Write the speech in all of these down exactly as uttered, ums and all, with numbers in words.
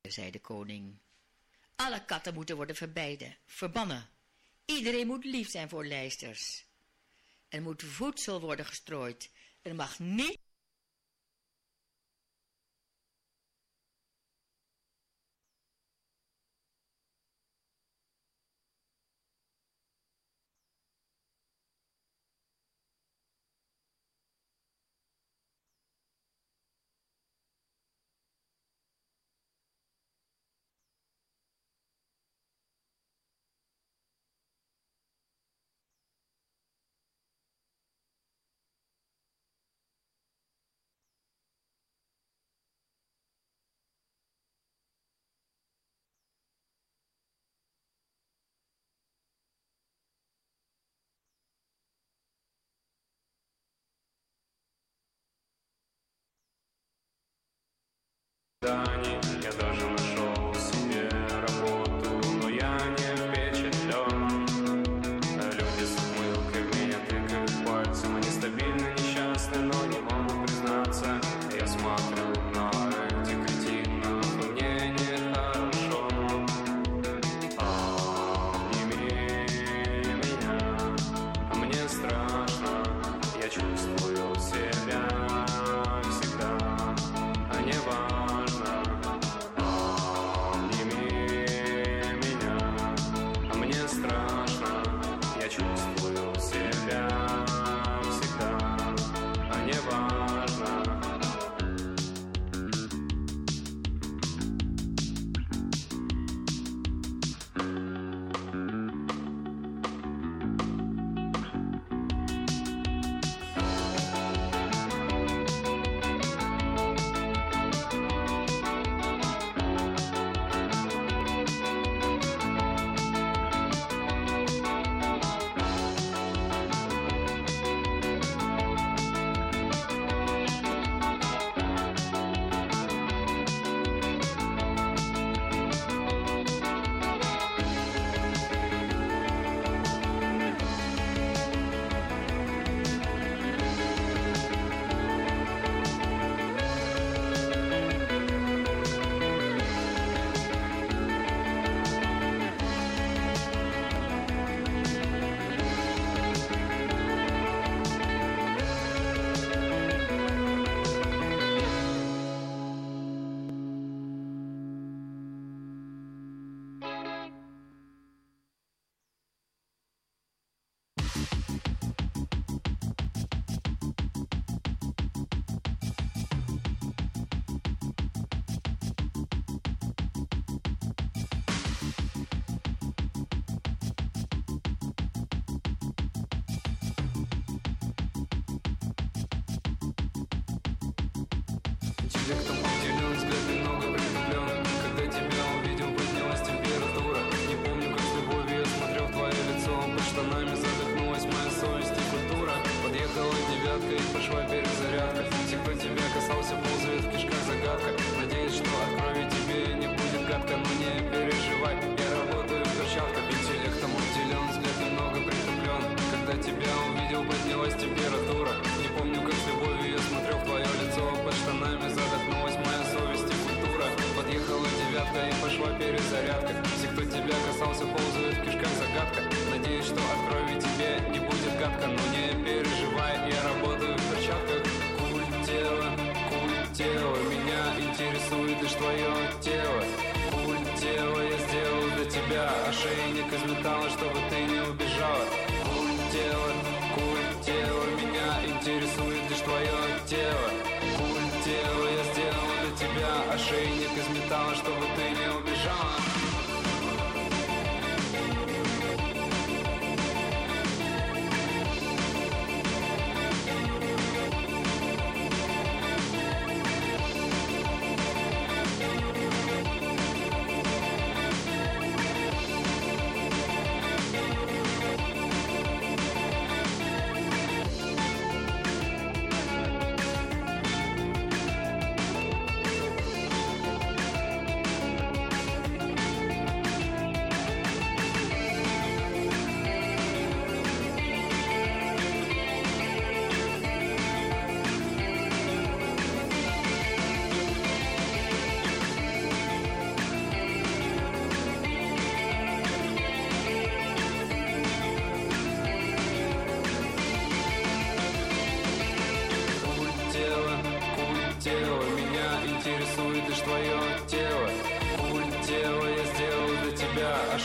zei de koning. Alle katten moeten worden verbijden, verbannen. Iedereen moet lief zijn voor lijsters. Er moet voedsel worden gestrooid. Er mag niet... Я даже нашел себе работу, но я не впечатлен. Люди с ухмылкой в меня тыкают пальцем. Они стабильно несчастны, но не могут признаться. Я смотрю на этих кретинов, мне нехорошо. Обними меня, мне страшно. Я чувствую себя всегда неважно.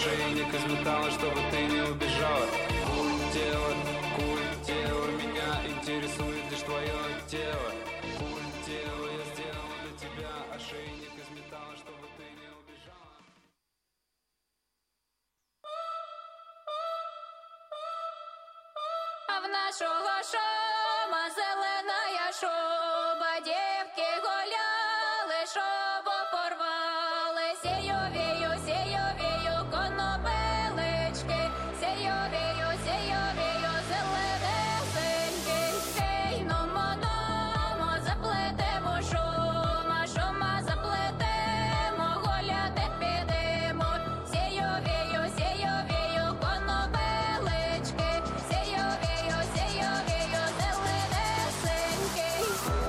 ошейник из металла, чтобы ты не убежала. Культ тела, культ тела, меня интересует лишь твое тело. Культ тела, я сделал для тебя ошейник из металла, чтобы ты не убежала. А в нашого шома зелена шуба, дівки гуляли, шобу порвали, сійовію, сійовію конопелички, сійовію, сійовію зеленесеньки. Гей, номо, номо, заплетемо шума, шума заплетемо, гуляти підемо, сійовію, сійовію конопелички, сійовію, сійовію зеленесеньки.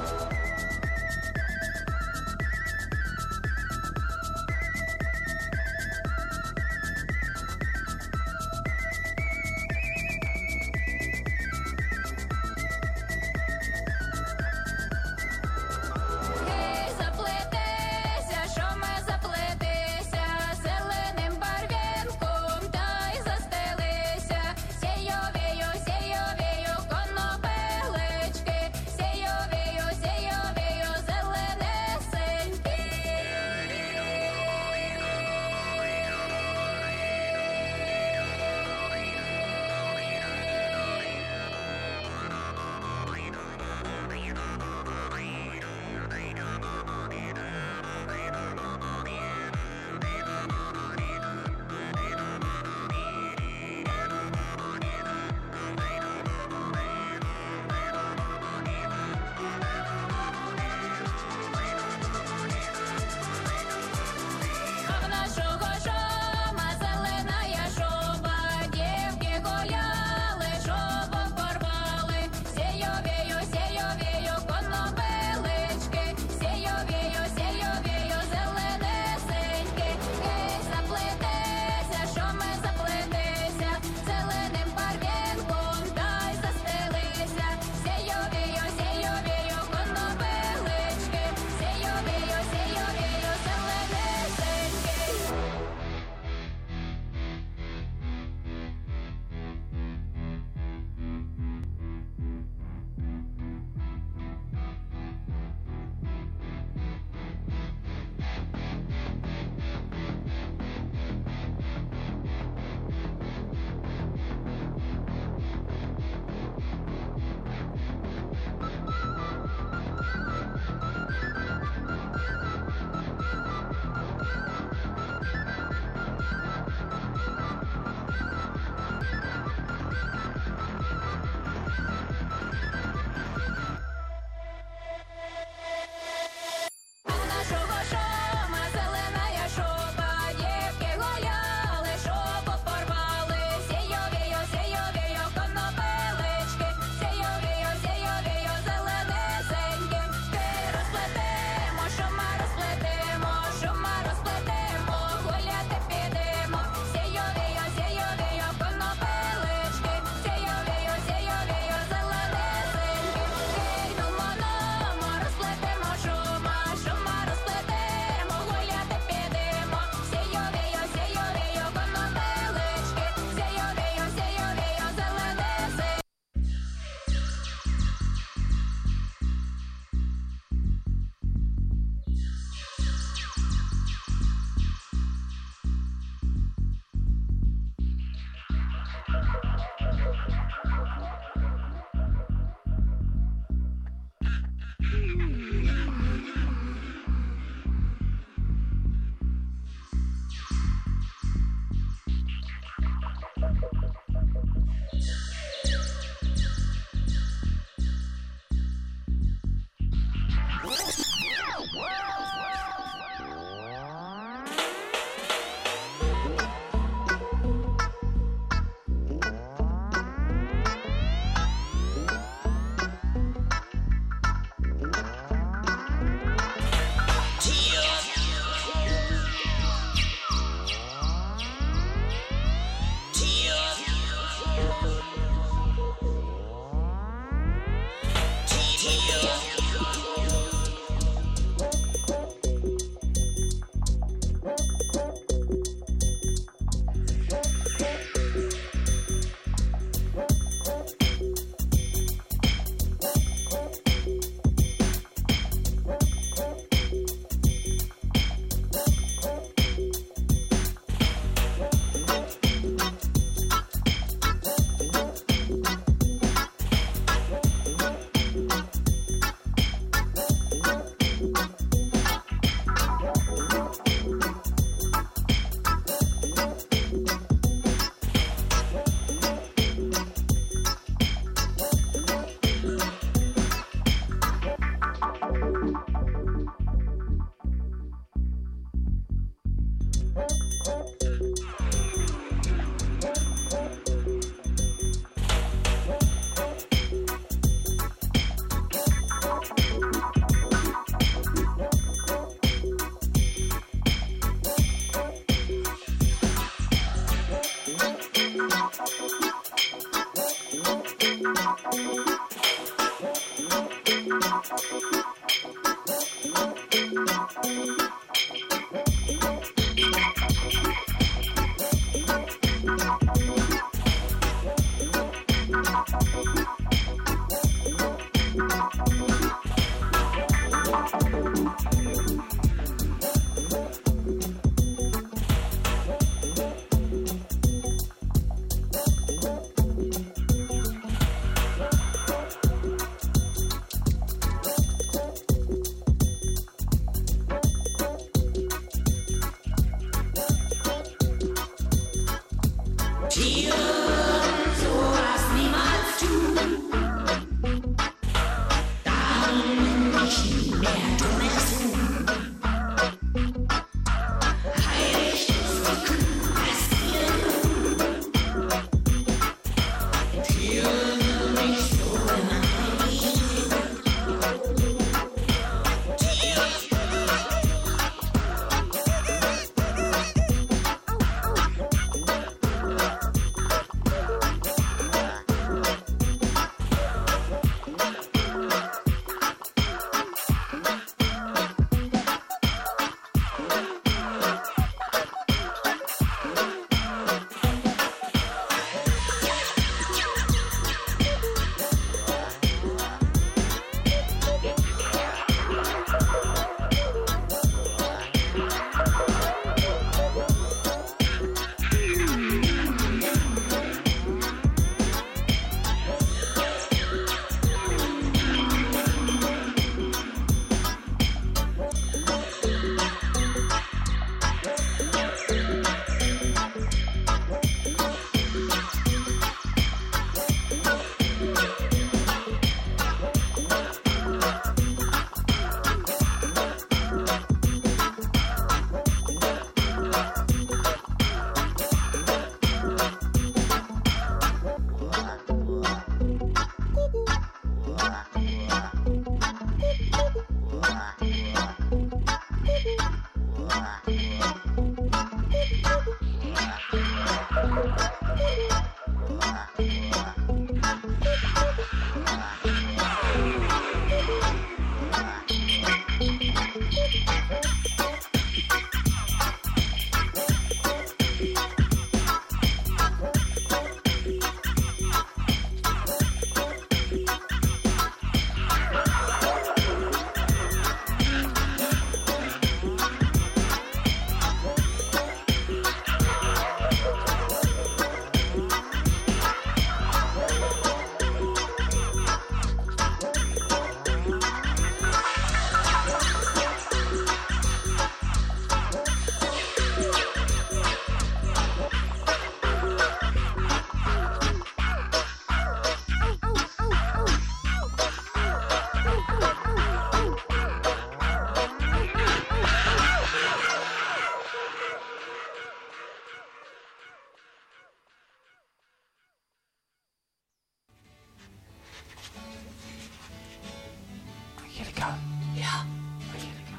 Angelica. Ja. Angelica.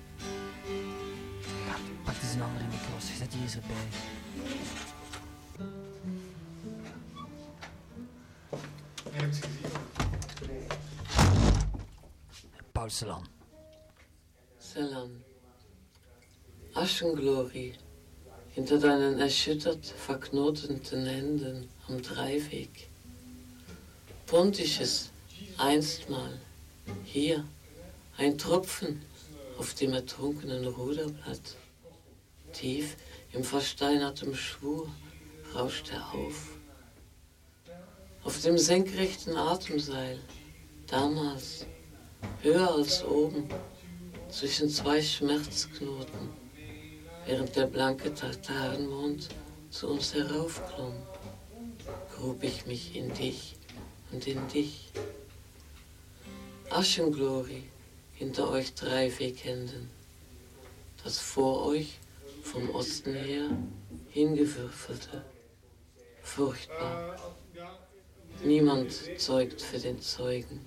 Ja, pak eens een andere micro, zet die eens erbij. Je hebt ze gezien. Paul Celan. Celan. Aschenglorie. Hinter deinen erschüttert verknoteten Händen am Dreiweg. Pontisches, einstmal, hier, ein Tropfen auf dem ertrunkenen Ruderblatt. Tief im versteinerten Schwur rauscht er auf. Auf dem senkrechten Atemseil, damals, höher als oben, zwischen zwei Schmerzknoten, während der blanke Tartarenmond zu uns heraufklomm, grub ich mich in dich und in dich. Aschenglorie hinter euch drei Weghänden, das vor euch vom Osten her hingewürfelte, furchtbar. Niemand zeugt für den Zeugen.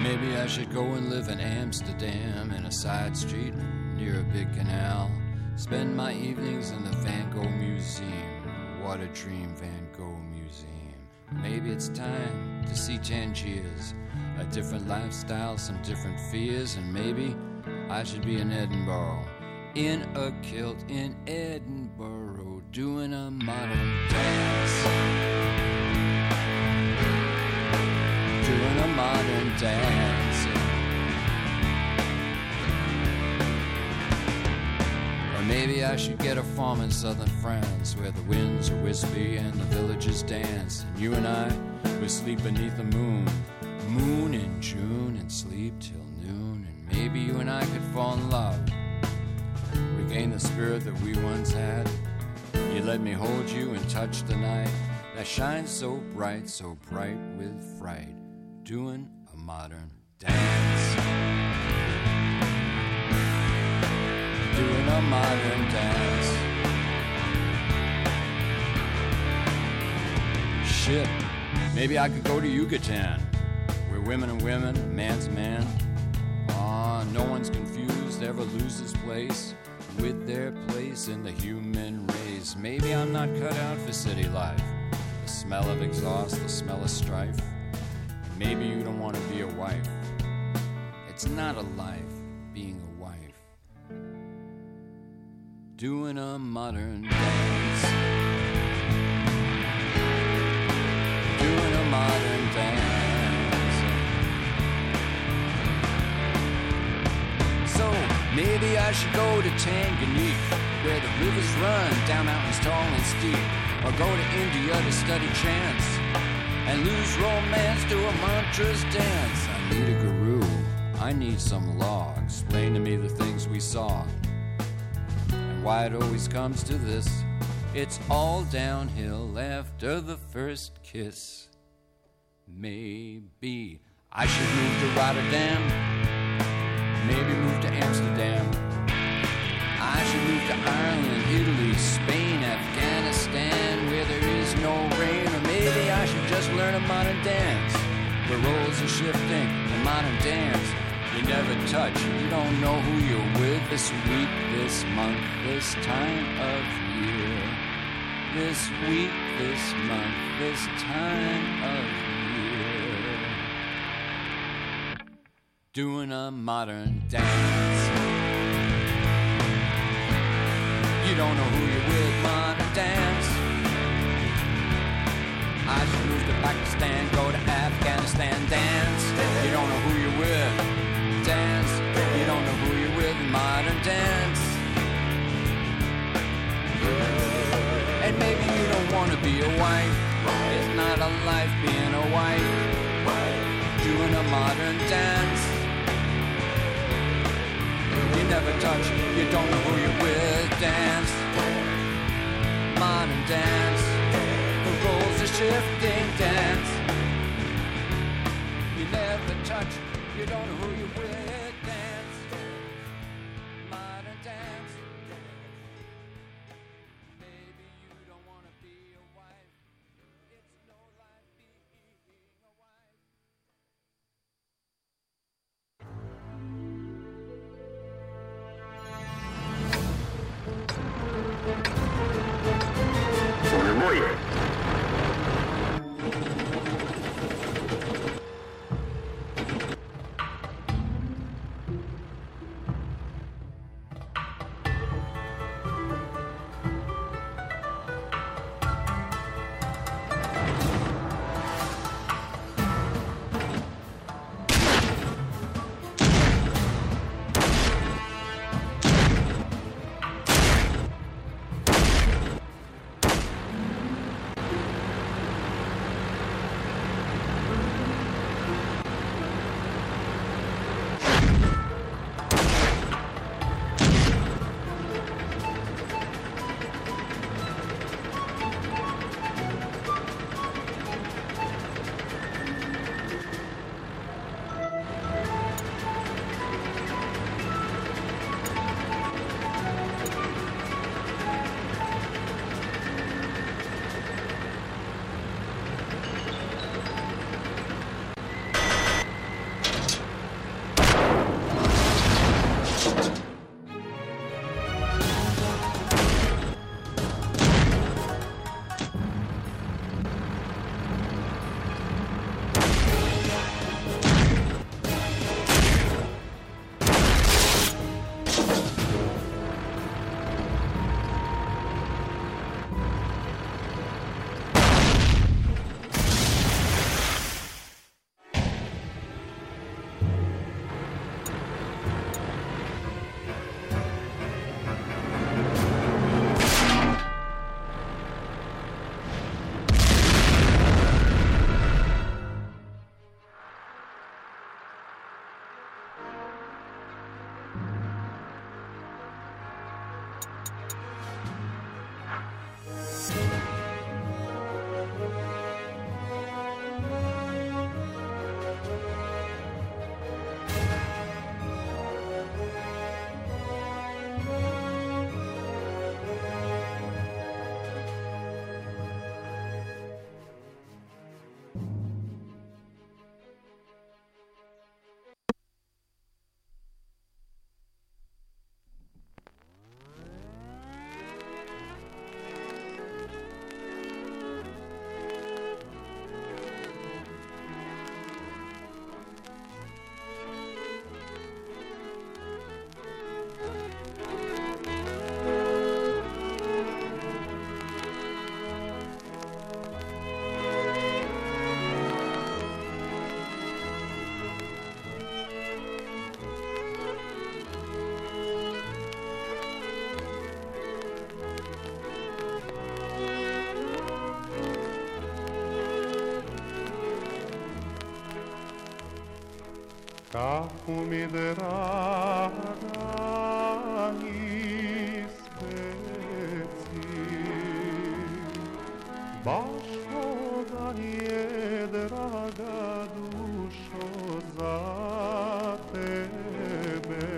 maybe I should go and live in Amsterdam in a side street near a big canal. Spend my evenings in the Van Gogh Museum. What a dream, Van Gogh Museum. Maybe it's time to see Tangiers. A different lifestyle, some different fears. And maybe I should be in Edinburgh, in a kilt in Edinburgh, doing a modern dance. Doing a modern dance. Or maybe I should get a farm in southern France, where the winds are wispy and the villagers dance. And you and I, we sleep beneath the moon, moon in June, and sleep till noon. And maybe you and I could fall in love, regain the spirit that we once had. You let me hold you and touch the night that shines so bright, so bright with fright, doing a modern dance. Doing a modern dance. Shit, maybe I could go to Yucatan, where women are women, man's a man. Ah, no one's confused, ever loses place with their place in the human race. Maybe I'm not cut out for city life, the smell of exhaust, the smell of strife. Maybe you don't want to be a wife. It's not a life being a wife. Doing a modern dance. Doing a modern dance. So maybe I should go to Tanganyika, where the rivers run down mountains tall and steep, or go to India to study chants and lose romance to a mantra's dance. I need a guru, I need some law. Explain to me the things we saw, and why it always comes to this. It's all downhill after the first kiss. Maybe I should move to Rotterdam, maybe move to Amsterdam. I should move to Ireland, Italy, Spain, Afghanistan, where there is no rain. Or maybe I should just learn a modern dance, where roles are shifting, a modern dance you never touch. You don't know who you're with this week, this month, this time of year. This week, this month, this time of year. Doing a modern dance. You don't know who you're with, modern dance. I should move to Pakistan, go to Afghanistan, dance. You don't know who you're with, dance. You don't know who you're with, modern dance. And maybe you don't want to be a wife. It's not a life being a wife. Doing a modern dance. You never touch, you don't know who you're with, dance. Modern dance. The roles are shifting, dance. You never touch, you don't know who you're with, dance. Modern dance. Maybe you don't want to be a wife. It's no life being a wife. Kako mi draga ispeci, baš koga je draga dušo za tebe.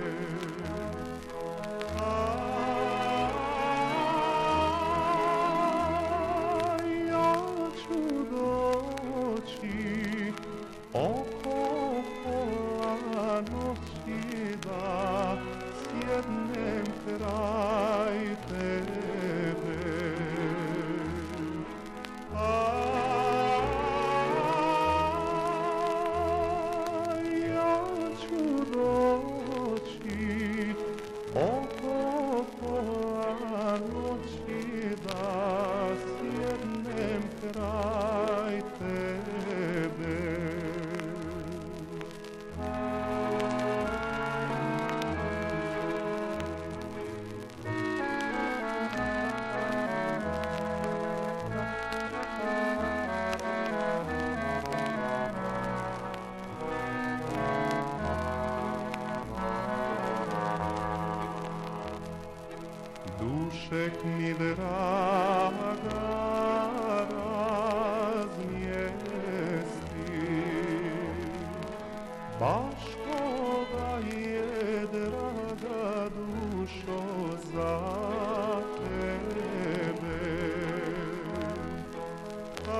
A ja ću doći oko pola noći da sjednem kraj tebe. A ja ću doći oko pola noći da sjednem kraj tebe. Dušek mi draga razmjesti, baš koga je draga dušo za tebe. A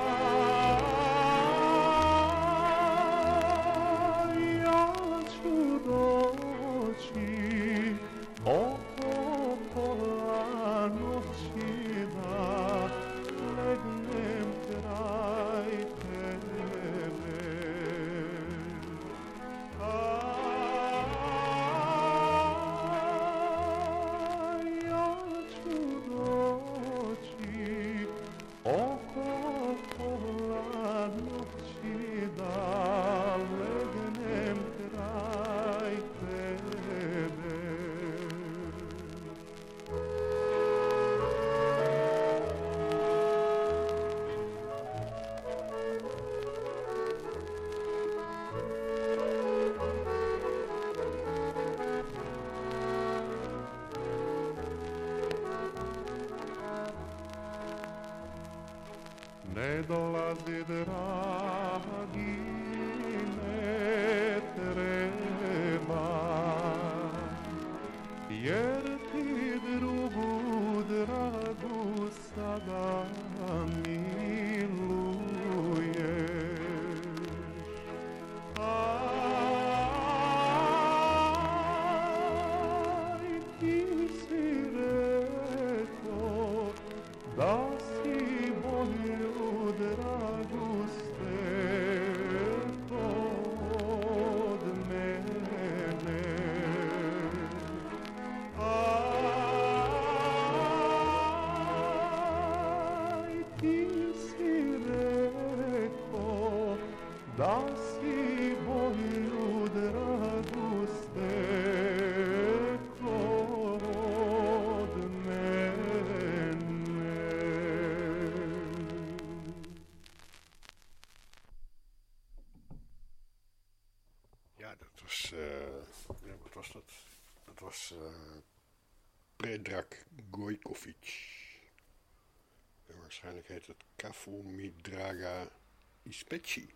ja ću doći oko pola noći da legnem kraj tebe. A ja ću doći oko pola noći da legnem kraj tebe. Ne dolazi dragi, ne treba, jer ti drugu dragu sada miluješ. Aj, ti si rekao da si moju dragu stekao od mene. Aj, ti si rekao da si moju dragu stekao od mene. Ja, dat was, uh, ja, wat was dat? Dat was uh, Predrag Gojkovic. En waarschijnlijk heet het Kako mi draga ispeci.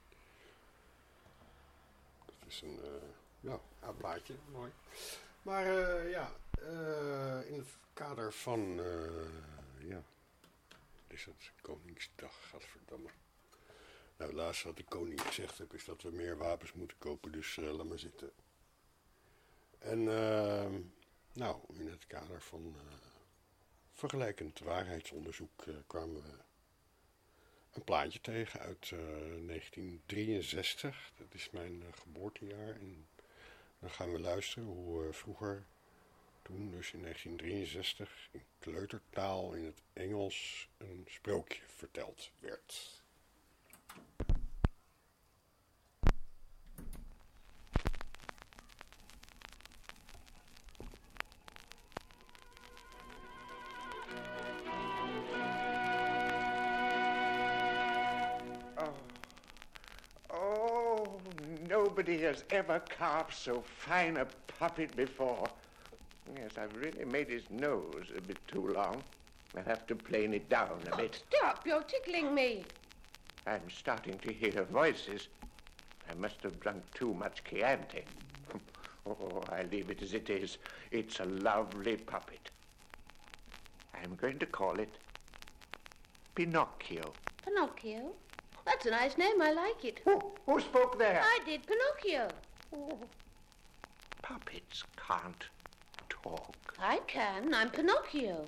Dat is een, uh, ja, oud plaatje, mooi. Maar uh, ja, uh, in het kader van, uh, ja, wat is het, Koningsdag, gadverdamme. Nou, het laatste wat de koning gezegd heeft is dat we meer wapens moeten kopen, dus uh, laat maar zitten. En uh, nou, in het kader van uh, vergelijkend waarheidsonderzoek uh, kwamen we een plaatje tegen uit uh, negentien drieënzestig. Dat is mijn uh, geboortejaar. En dan gaan we luisteren hoe uh, vroeger, toen dus in negentien drieënzestig, in kleutertaal in het Engels een sprookje verteld werd. nobody has ever carved so fine a puppet before. Yes, I've really made his nose a bit too long. I'll have to plane it down a bit. Stop, you're tickling me. I'm starting to hear voices. I must have drunk too much Chianti. Oh, I leave it as it is. It's a lovely puppet. I'm going to call it Pinocchio. Pinocchio? That's a nice name, I like it. Who, who spoke there? I did, Pinocchio. Oh, puppets can't talk. I can, I'm Pinocchio.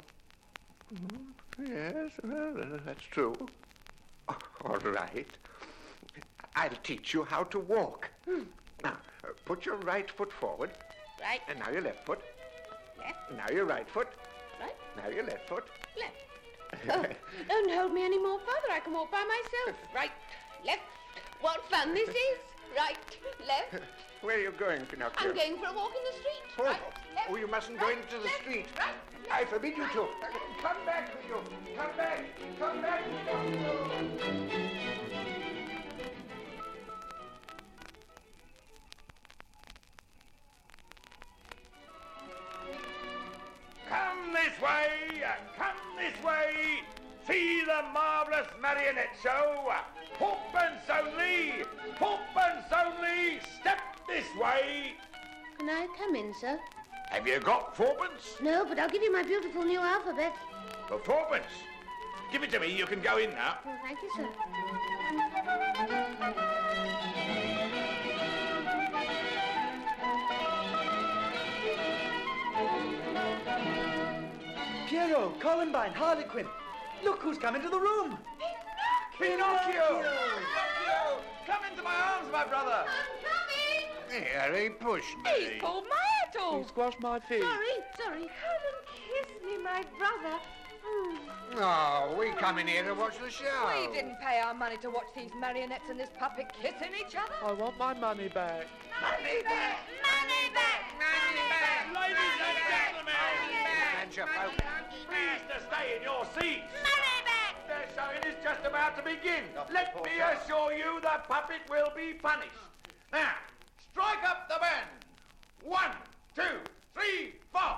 Yes, well, that's true. All right. I'll teach you how to walk. Hmm. Now, uh, put your right foot forward. Right. And now your left foot. Left. Now your right foot. Right. Now your left foot. Left. Oh, don't hold me any more, Father. I can walk by myself. Right, left. What fun this is. Right, left. Where are you going, Pinocchio? I'm going for a walk in the street. Oh, Right, left. oh, you mustn't right, go into the left, street. Right, I forbid you to. Come back, you. Come back. Come back, Pinocchio. Come this way, come this way, see the marvellous marionette show. Fourpence only, fourpence only, step this way. Can I come in, sir? Have you got fourpence? No, but I'll give you my beautiful new alphabet. For fourpence? Give it to me, you can go in now. Oh, thank you, sir. Piero, Columbine, Harlequin. Look who's come into the room. Pinocchio! Pinocchio! Come into my arms, my brother. Here, he pushed me. He's pulled my hat off. He squashed my feet. Sorry, sorry. Come and kiss me, my brother. Mm. Oh, we come in here to watch the show. We didn't pay our money to watch these marionettes and this puppet kissing each other. I want my money back. Money back! Money back! Money back! Ladies and gentlemen! And your folk. Please to stay in your seats. Money back! The showing is just about to begin. Let me assure you the puppet will be punished. Now, strike up the band. One, two, three, four.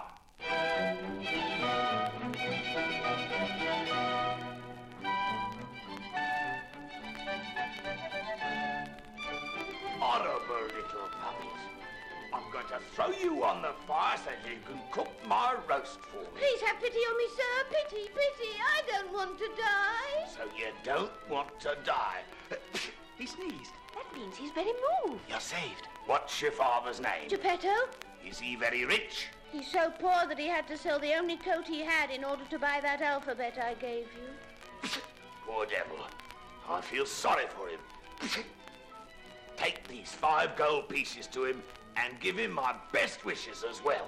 Honorable little puppet. I'm going to throw you on the fire so you can cook my roast for me. Please have pity on me, sir. Pity, pity. I don't want to die. So you don't want to die. He sneezed. That means he's very moved. You're saved. What's your father's name? Geppetto? Is he very rich? He's so poor that he had to sell the only coat he had in order to buy that alphabet I gave you. Poor devil. I feel sorry for him. Take these five gold pieces to him and give him my best wishes as well.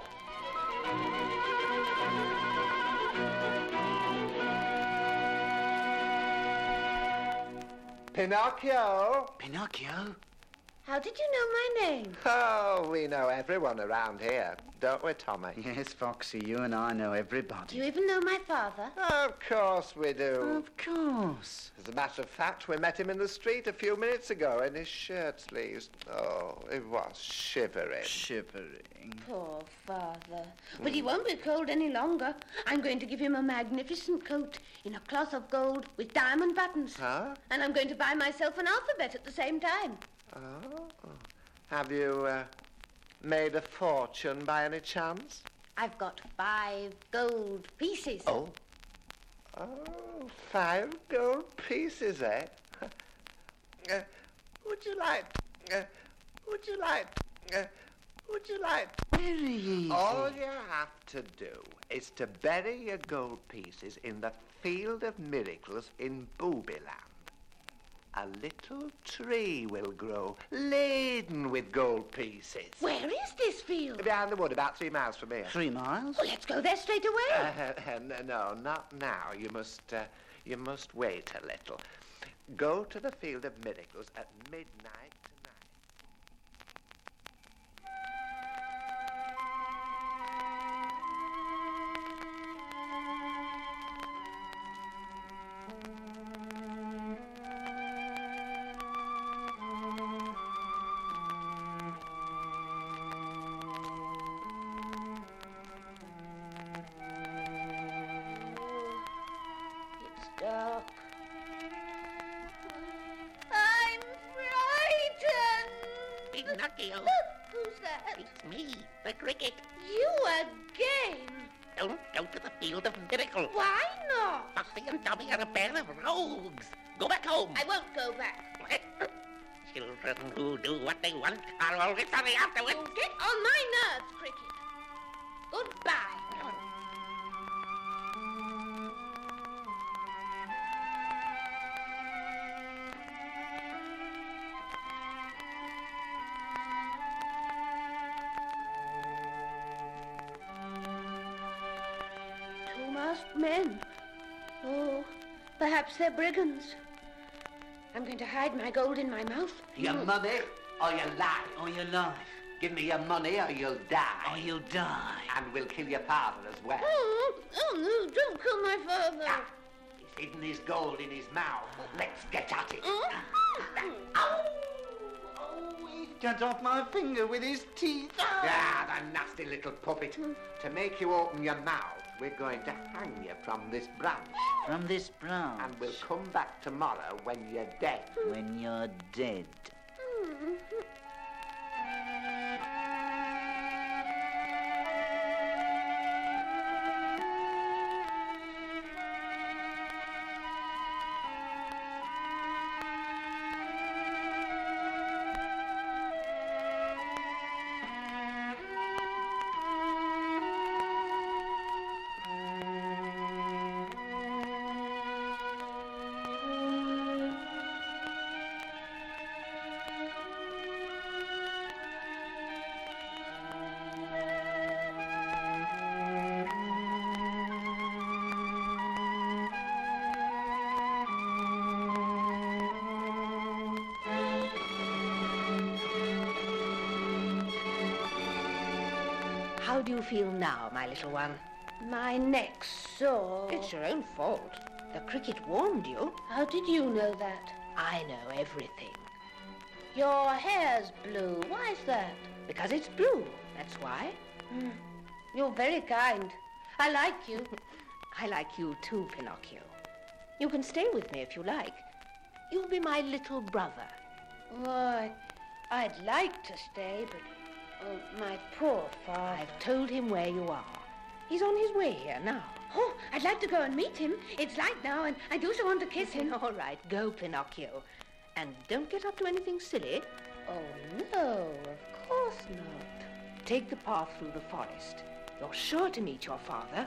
Pinocchio. Pinocchio? How did you know my name? Oh, we know everyone around here, don't we, Tommy? Yes, Foxy, you and I know everybody. Do you even know my father? Of course we do. Of course. As a matter of fact, we met him in the street a few minutes ago in his shirt sleeves. Oh, it was shivering. Shivering. Poor father. But he won't be cold any longer. I'm going to give him a magnificent coat in a cloth of gold with diamond buttons. Huh? And I'm going to buy myself an alphabet at the same time. Oh. Have you uh, made a fortune by any chance? I've got five gold pieces. Oh. Oh, five gold pieces, eh? uh, would you like... Uh, would you like... Uh, would you like... Very easy. All you have to do is to bury your gold pieces in the Field of Miracles in Boobyland. A little tree will grow, laden with gold pieces. Where is this field? Behind the wood, about three miles from here. Three miles? Well, let's go there straight away. Uh, uh, no, not now. You must, uh, you must wait a little. Go to the Field of Miracles at midnight tonight. Pinocchio. Look, who's that? It's me, the cricket. You again? Don't go to the field of miracles. Why not? Foxy and Tommy are a pair of rogues. Go back home. I won't go back. Children who do what they want are always sorry afterwards. You get on my nerves, Cricket. Goodbye. Two masked men. Oh, perhaps they're brigands. I'm going to hide my gold in my mouth. Your money or your life? Or your life. Give me your money or you'll die. Or you'll die. And we'll kill your father as well. Oh, oh no, don't kill my father. Ah, he's hidden his gold in his mouth. Let's get at it. Oh. Oh, he cut off my finger with his teeth. Ah, the nasty little puppet. To make you open your mouth, we're going to hang you from this branch. From this branch. And we'll come back tomorrow when you're dead. When you're dead. How do you feel now, my little one? My neck's sore. It's your own fault. The cricket warned you. How did you know that? I know everything. Your hair's blue. Why is that? Because it's blue. That's why. Mm. You're very kind. I like you. I like you too, Pinocchio. You can stay with me if you like. You'll be my little brother. Why, I'd like to stay, but... Oh, my poor father. I've told him where you are. He's on his way here now. Oh, I'd like to go and meet him. It's light now, and I do so want to kiss him. All right, go, Pinocchio. And don't get up to anything silly. Oh, no, of course not. Take the path through the forest. You're sure to meet your father.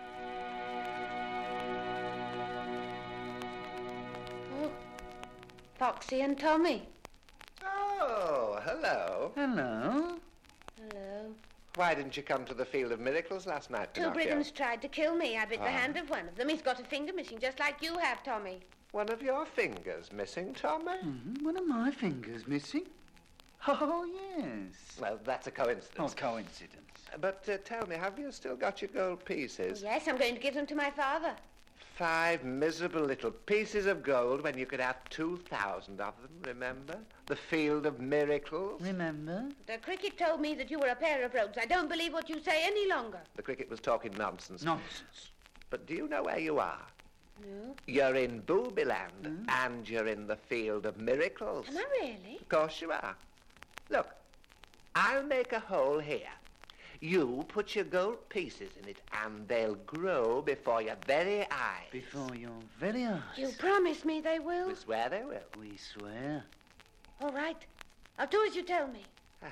Oh, Foxy and Tommy. Oh, hello. Hello. Hello. Why didn't you come to the Field of Miracles last night, Two Pinocchio? brigands tried to kill me. I bit the Ah. hand of one of them. He's got a finger missing, just like you have, Tommy. One of your fingers missing, Tommy? Mm-hmm. One of my fingers missing. Oh, yes. Well, that's a coincidence. Oh, coincidence. But uh, tell me, have you still got your gold pieces? Yes, I'm going to give them to my father. Five miserable little pieces of gold when you could have two thousand of them, remember? The Field of Miracles. Remember? The cricket told me that you were a pair of rogues. I don't believe what you say any longer. The cricket was talking nonsense. Nonsense. But do you know where you are? No. You're in Boobyland, Mm. and you're in the Field of Miracles. Am I really? Of course you are. Look, I'll make a hole here. You put your gold pieces in it, and they'll grow before your very eyes. Before your very eyes. You promise me they will? We swear they will. We swear. All right. I'll do as you tell me.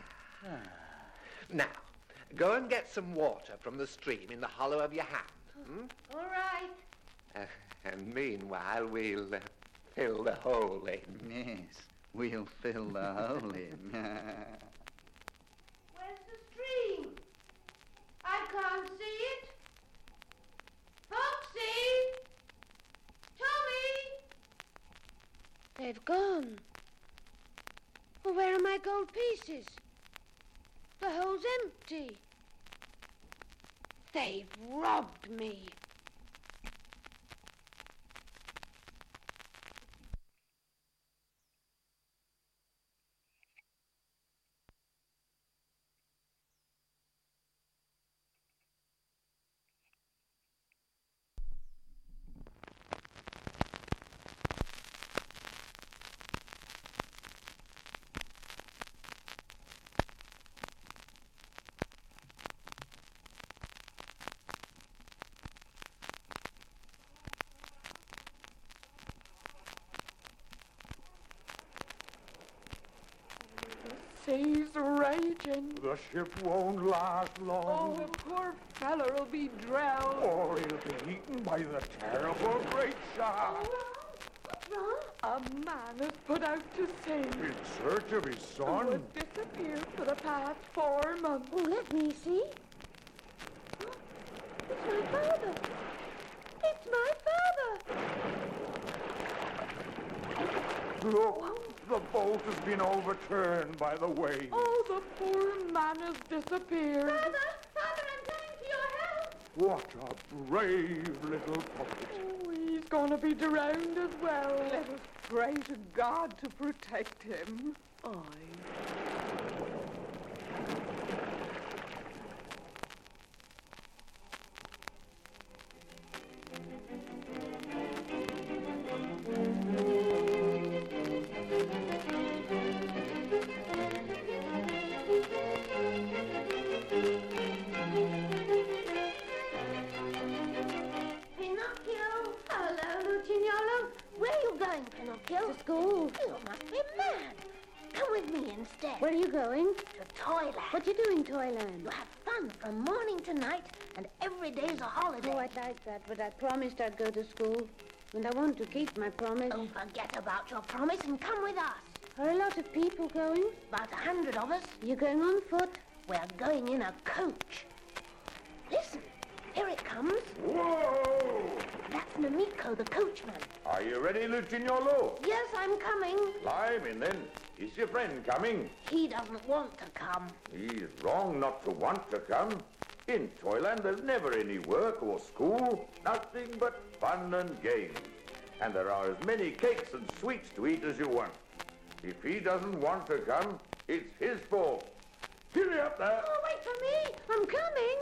Now, go and get some water from the stream in the hollow of your hand. Hmm? All right. Uh, and meanwhile, we'll uh, fill the hole in. Yes, we'll fill the hole in. Where's the stream? I can't see it. Foxy! Tommy! They've gone. Well, where are my gold pieces? The hole's empty. They've robbed me. sea's raging. The ship won't last Oh, long. the poor feller'll be drowned. Or he'll be eaten by the terrible great shark. What's wrong? A man is put out to sea. In search of his Who son. has disappeared for the past four months. Oh, let me see. Oh, it's my father. It's my father. Look, the boat has been overturned by the waves. Oh, the poor man has disappeared. Father, father, I'm coming to your help. What a brave little puppet. Oh, he's gonna be drowned as well. Let us pray to God to protect him. Aye. Pinocchio. Hello, Lucignolo. Where are you going, Pinocchio? To school. You must be mad. Come with me instead. Where are you going? To Toyland. What you doing, Toyland? You have fun from morning to night, and every day's a holiday. Oh, I'd like that, but I promised I'd go to school. And I want to keep my promise. Don't forget about your promise and come with us. Are a lot of people going? About a hundred of us. You're going on foot? We're going in a coach. Listen, here it comes. Whoa! That's Mimiko, the coachman. Are you ready, Lucignolo? Yes, I'm coming. Climb in then. Is your friend coming? He doesn't want to come. He's wrong not to want to come. In Toyland, there's never any work or school. Nothing but fun and games. And there are as many cakes and sweets to eat as you want. If he doesn't want to come, it's his fault. Hurry up there. Oh, wait for me. I'm coming.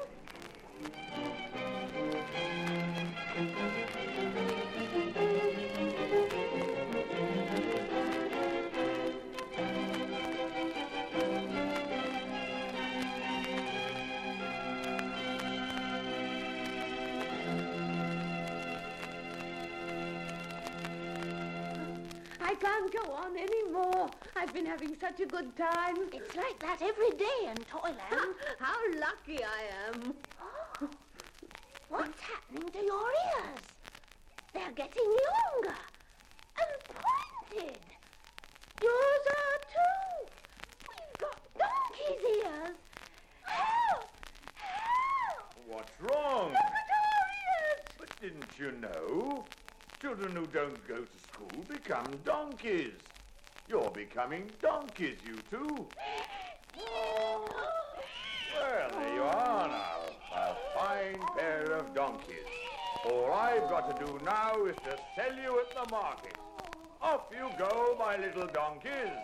I can't go on anymore. I've been having such a good time. It's like that every day in Toyland. How lucky I am. Oh, what's happening to your ears? They're getting longer and pointed. Yours are too. We've got donkey's ears. Help! Help! What's wrong? Look at our ears. But didn't you know? Children who don't go to school become donkeys. You're becoming donkeys, you two. Well, there you are now. A fine pair of donkeys. All I've got to do now is to sell you at the market. Off you go, my little donkeys.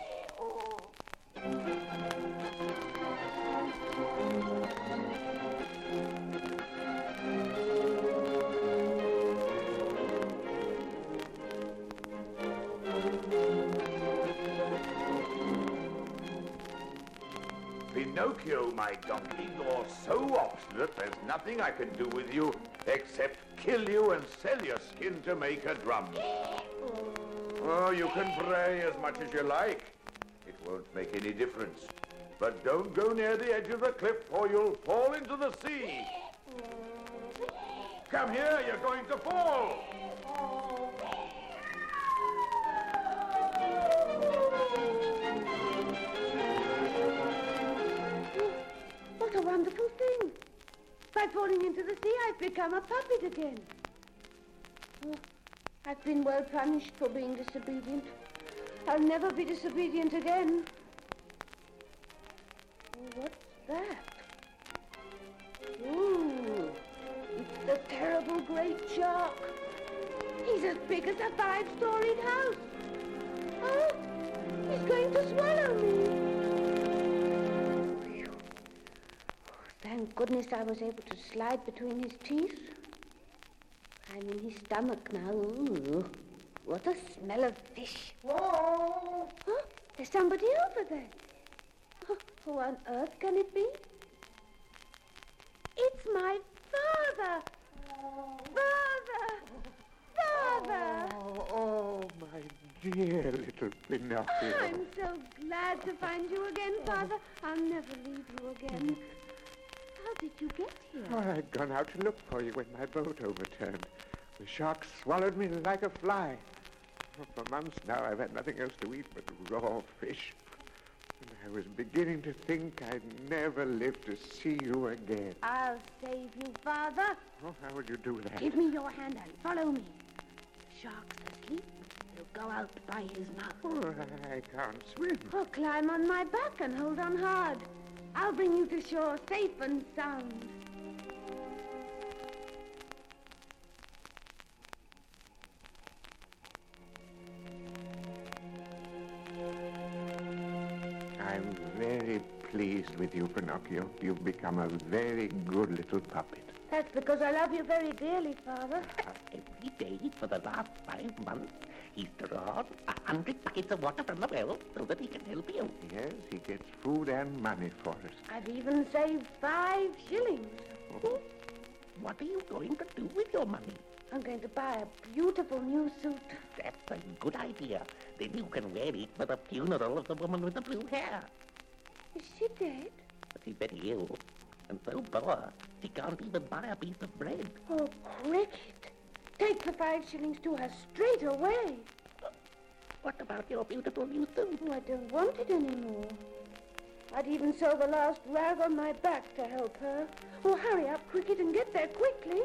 Pinocchio, my donkey, you're so obstinate there's nothing I can do with you except kill you and sell your skin to make a drum. Oh, you can bray as much as you like. It won't make any difference. But don't go near the edge of the cliff or you'll fall into the sea. Come here, you're going to fall. What a wonderful thing. By falling into the sea, I've become a puppet again. Oh, I've been well punished for being disobedient. I'll never be disobedient again. Oh, what's that? Ooh, it's the terrible great shark. He's as big as a five-storied house. Oh, he's going to swallow me. Thank goodness I was able to slide between his teeth. I'm in his stomach now. Ooh, what a smell of fish. Whoa! Huh? There's somebody over there. Oh, who on earth can it be? It's my father. Father! Father! Oh, oh, my dear little Pinocchio. I'm so glad to find you again, Father. I'll never leave you again. How did you get here? Oh, I'd gone out to look for you when my boat overturned. The shark swallowed me like a fly. For months now, I've had nothing else to eat but raw fish. And I was beginning to think I'd never live to see you again. I'll save you, Father. Oh, how would you do that? Give me your hand and follow me. The shark's asleep. He'll go out by his mouth. Oh, I can't swim. Oh, climb on my back and hold on hard. I'll bring you to shore safe and sound. I'm very pleased with you, Pinocchio. You've become a very good little puppet. That's because I love you very dearly, Father. Every day for the last five months, he's drawn a hundred buckets of water from the well so that he can help you. Yes, he gets food and money for us. I've even saved five shillings. Oh. What are you going to do with your money? I'm going to buy a beautiful new suit. That's a good idea. Then you can wear it for the funeral of the woman with the blue hair. Is she dead? But she's very ill and so poor she can't even buy a piece of bread. Oh, Cricket. Take the five shillings to her straight away. What about your beautiful new suit? Oh, I don't want it anymore. I'd even sew the last rag on my back to help her. Oh, hurry up, Cricket, and get there quickly.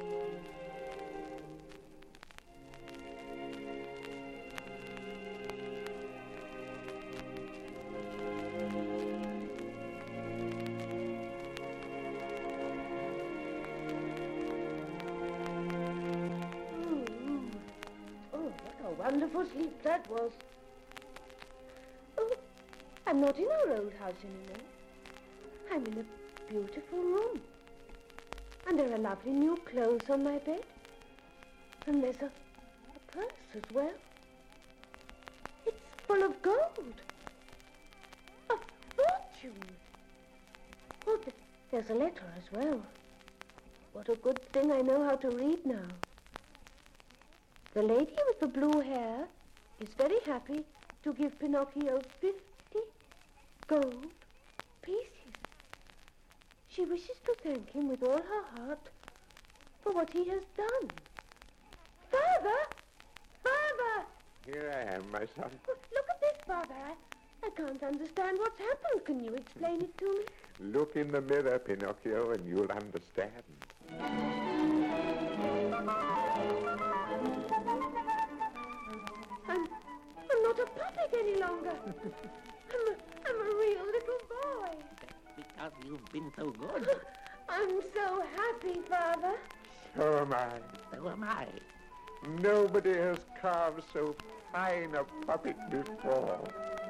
Wonderful sleep that was. Oh, I'm not in our old house anymore. I'm in a beautiful room. And there are lovely new clothes on my bed. And there's a, a purse as well. It's full of gold. A fortune. Oh, th- there's a letter as well. What a good thing I know how to read now. The lady with the blue hair is very happy to give Pinocchio fifty gold pieces. She wishes to thank him with all her heart for what he has done. Father! Father! Here I am, my son. Oh, look at this, Father. I, I can't understand what's happened. Can you explain it to me? Look in the mirror, Pinocchio, and you'll understand. I'm, I'm not a puppet any longer. I'm a, I'm a real little boy. Because you've been so good. I'm so happy, Father. So am I. So am I. Nobody has carved so fine a puppet before.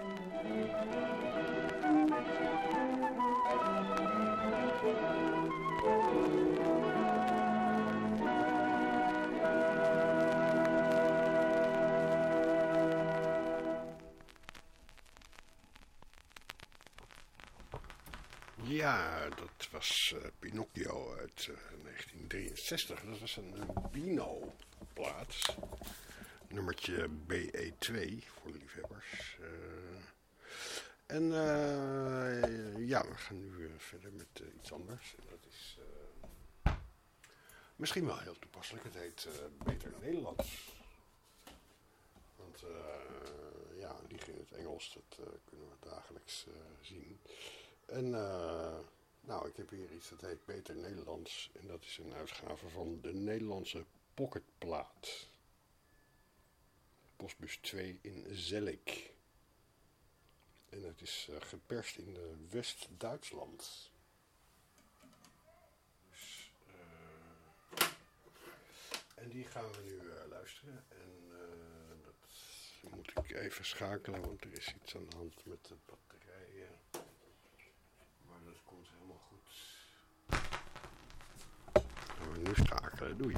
Ja, dat was uh, Pinocchio uit uh, negentien drieënzestig. Dat was een uh, Beano-plaat. Nummertje B E twee voor liefhebbers. Uh, en uh, ja, we gaan nu uh, verder met uh, iets anders. En dat is uh, misschien wel heel toepasselijk. Het heet uh, Beter Nederlands. Want uh, ja, liegen in het Engels, dat uh, kunnen we dagelijks uh, zien. En uh, nou, ik heb hier iets dat heet Beter Nederlands. En dat is een uitgave van de Nederlandse pocketplaat. Postbus twee in Zellik. En het is uh, geperst in uh, West-Duitsland. Dus, uh, en die gaan we nu uh, luisteren. En uh, dat moet ik even schakelen, want er is iets aan de hand met de batterijen. Maar dat komt helemaal goed. Gaan we nu schakelen. Doei.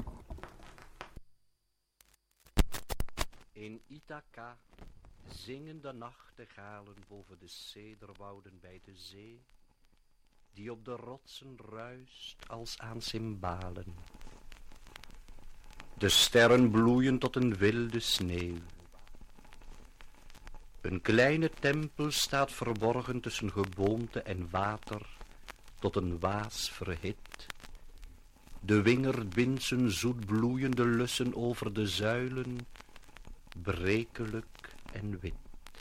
In Ithaca zingen de nachtegalen boven de cederwouden bij de zee, die op de rotsen ruist als aan cymbalen. De sterren bloeien tot een wilde sneeuw, Een kleine tempel staat verborgen tussen geboomte en water, tot een waas verhit. De winger bindt zijn zoetbloeiende lussen over de zuilen, brekelijk en wit.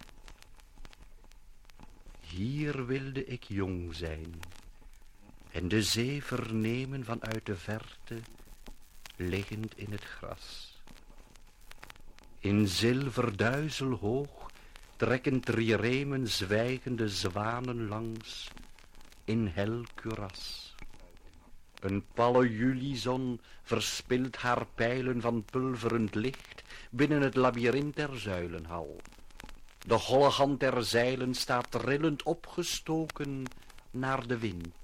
Hier wilde ik jong zijn en de zee vernemen vanuit de verte, liggend in het gras. In zilverduizel hoog trekken triremen zwijgende zwanen langs in hel kuras. Een palle julizon verspilt haar pijlen van pulverend licht binnen het labyrint der zuilenhal. De holle hand der zeilen staat trillend opgestoken naar de wind.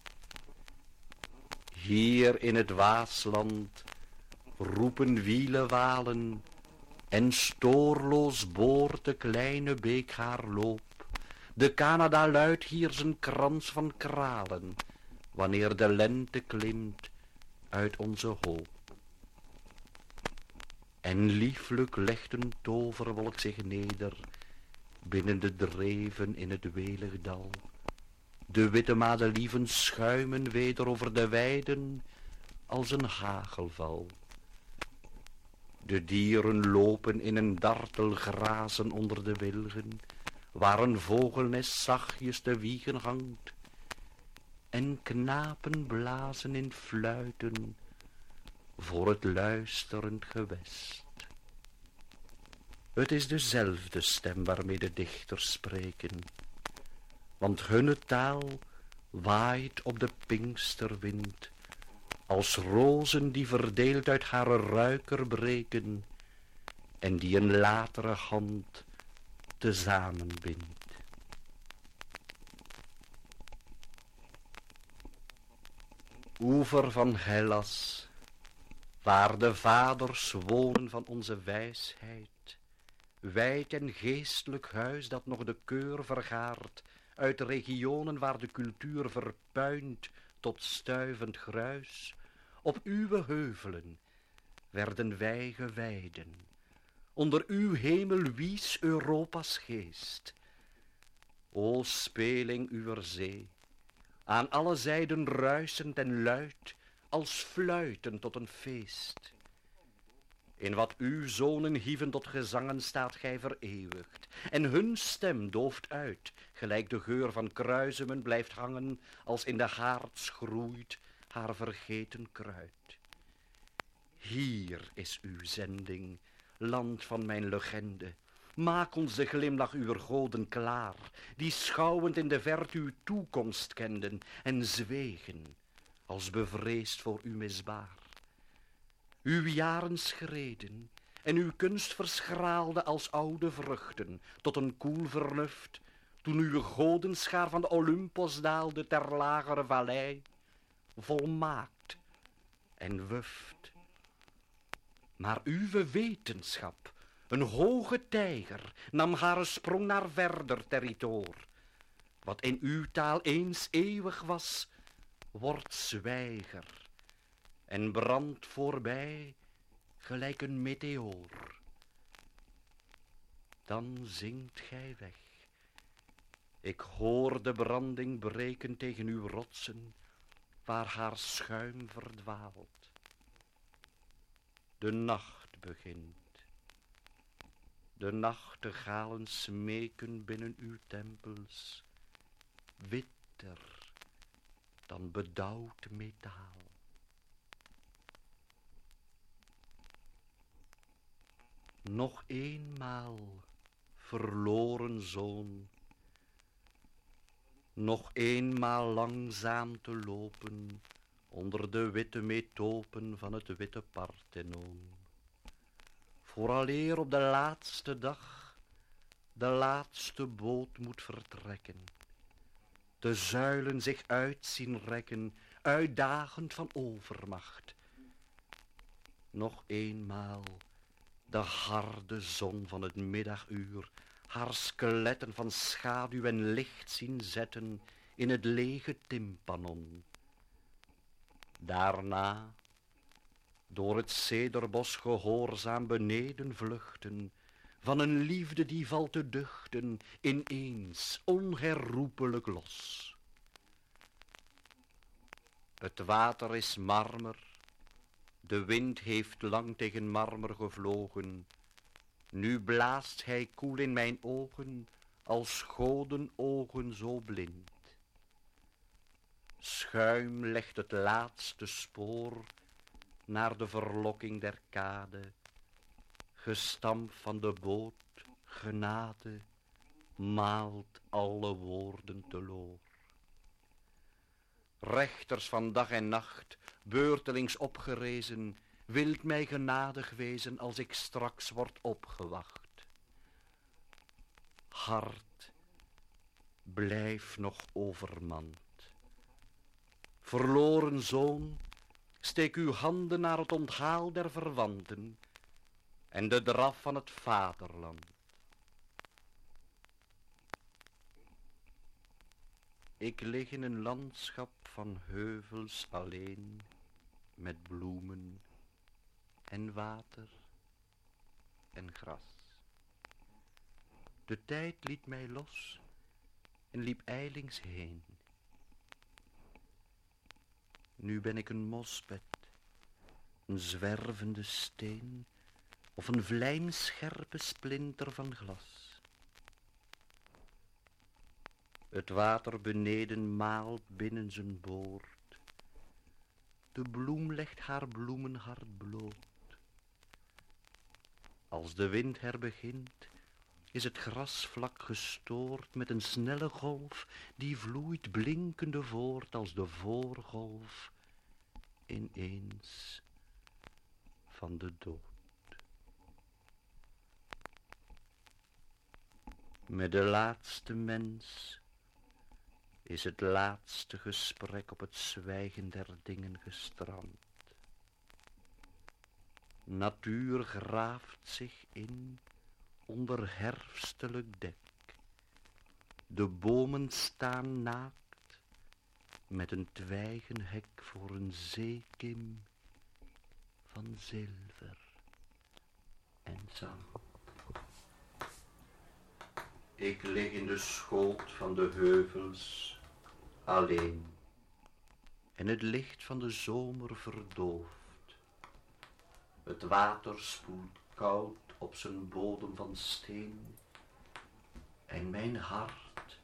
Hier in het Waasland roepen wielenwalen en stoorloos boort de kleine beek haar loop. De Canada luidt hier zijn krans van kralen, wanneer de lente klimt uit onze hoop. En lieflijk legt een toverwolk zich neder binnen de dreven in het welig dal. De witte madelieven schuimen weder over de weiden als een hagelval. De dieren lopen in een dartel grazen onder de wilgen, waar een vogelnest zachtjes te wiegen hangt, en knapen blazen in fluiten voor het luisterend gewest. Het is dezelfde stem waarmee de dichters spreken, want hunne taal waait op de pinksterwind, als rozen die verdeeld uit hare ruiker breken, en die een latere hand tezamen bindt. Oever van Hellas, waar de vaders wonen van onze wijsheid, wijd en geestelijk huis dat nog de keur vergaart, uit regionen waar de cultuur verpuint tot stuivend gruis, op uwe heuvelen werden wij gewijden, onder uw hemel wies Europa's geest. O speling uwer zee, aan alle zijden ruisend en luid, als fluiten tot een feest. In wat uw zonen hieven tot gezangen staat gij vereeuwigd, en hun stem dooft uit, gelijk de geur van kruisemen blijft hangen, als in de haards groeit haar vergeten kruid. Hier is uw zending, land van mijn legende. Maak ons de glimlach uwer goden klaar, die schouwend in de verte uw toekomst kenden en zwegen, als bevreesd voor uw misbaar. Uw jaren schreden en uw kunst verschraalde als oude vruchten tot een koel vernuft, toen uw godenschaar van de Olympos daalde ter lagere vallei, volmaakt en wuft. Maar uw wetenschap, een hoge tijger, nam haar sprong naar verder territoor. Wat in uw taal eens eeuwig was, wordt zwijger en brandt voorbij gelijk een meteoor. Dan zinkt gij weg. Ik hoor de branding breken tegen uw rotsen, waar haar schuim verdwaalt. De nacht begint. De nachtegalen smeken binnen uw tempels, witter dan bedauwd metaal. Nog eenmaal, verloren zoon, nog eenmaal langzaam te lopen onder de witte metopen van het witte Parthenon. Vooraleer op de laatste dag de laatste boot moet vertrekken, de zuilen zich uit zien rekken, uitdagend van overmacht. Nog eenmaal de harde zon van het middaguur haar skeletten van schaduw en licht zien zetten in het lege tympanon. Daarna, door het cederbos gehoorzaam beneden vluchten, van een liefde die valt te duchten, ineens, onherroepelijk los. Het water is marmer, de wind heeft lang tegen marmer gevlogen, nu blaast hij koel in mijn ogen, als godenogen zo blind. Schuim legt het laatste spoor naar de verlokking der kade, gestamp van de boot, genade, maalt alle woorden teloor. Rechters van dag en nacht, beurtelings opgerezen, wilt mij genadig wezen als ik straks word opgewacht. Hart, blijf nog overmand. Verloren zoon, steek uw handen naar het onthaal der verwanten en de draf van het vaderland. Ik lig in een landschap van heuvels alleen, met bloemen en water en gras. De tijd liet mij los en liep ijlings heen. Nu ben ik een mosbed, een zwervende steen, of een vlijmscherpe splinter van glas. Het water beneden maalt binnen zijn boord. De bloem legt haar bloemenhart bloot. Als de wind herbegint, is het grasvlak gestoord met een snelle golf die vloeit blinkende voort als de voorgolf ineens van de dood. Met de laatste mens is het laatste gesprek op het zwijgen der dingen gestrand. Natuur graaft zich in onder herfstelijk dek. De bomen staan naakt met een twijgenhek voor een zeekim van zilver en zand. Ik lig in de schoot van de heuvels alleen en het licht van de zomer verdooft. Het water spoelt koud op zijn bodem van steen en mijn hart